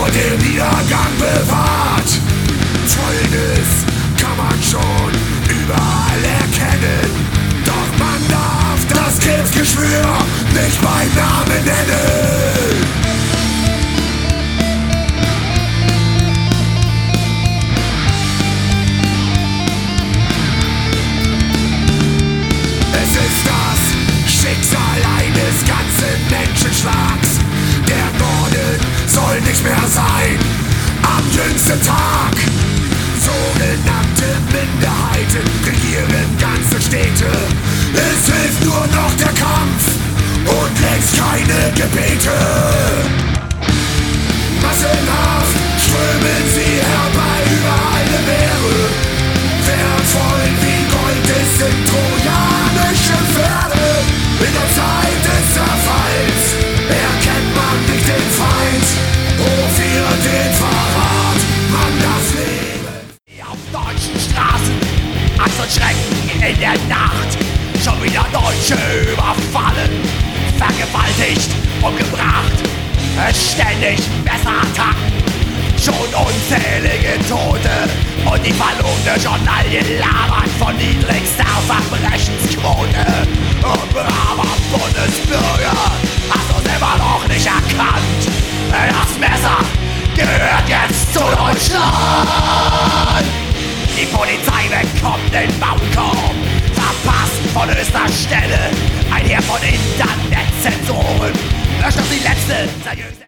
vor dem Niedergang bewahrt. Folgendes kann man schon überall erkennen, doch man darf das Krebsgeschwür nicht beim Namen nennen. Es ist das Schicksal eines ganzen Menschenschlags. Der Norden soll nicht mehr sein am jüngsten Tag. Sogenannte Minderheiten regieren ganze Städte. Es hilft nur noch der Kampf und längst keine Gebete. Massenhaft strömen sie herbei über alle Meere. Wertvoll wie Gold, es sind trojanische Pferde. In der Zeit des Zerfalls erkennt man nicht den Feind. Oh, für den Verrat man das Leben. Auf deutschen Straßen, Angst und Schrecken in der Nacht. Schon wieder Deutsche überfallen, vergewaltigt, umgebracht. Ständig Messerattacken, schon unzählige Tote. Und die verlogene Journalie labert von niedrigster Verbrechensquote. Und braver Bundesbürger, hast du's immer noch nicht erkannt? Das Messer gehört jetzt zu Deutschland. Die Polizei bekommt den Maulkorb, verpasst von höchster Stelle ein Heer von Internetzensoren. Löscht doch die letzte seriöse